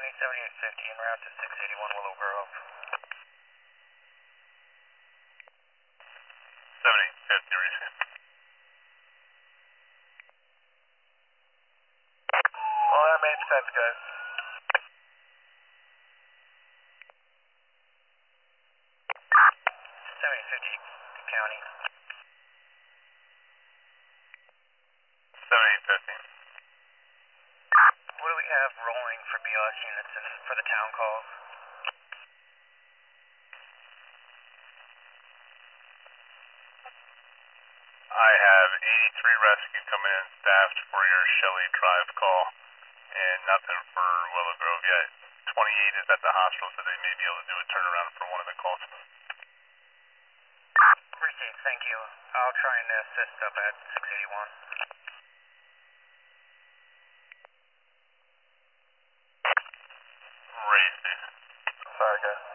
County 7850 en route to 681 Willow Grove. 7850, receive. Well, that made sense, guys. 7050 County. 7850. What do we have rolling for BLS units and for the town calls? I have 83 rescue coming in staffed for your Shelley Drive call, and nothing for Willow Grove yet. 28 is at the hospital, so they may be able to do a turnaround for one of the calls. Received, thank you. I'll try and assist up at 681. Racing. Sorry, guys.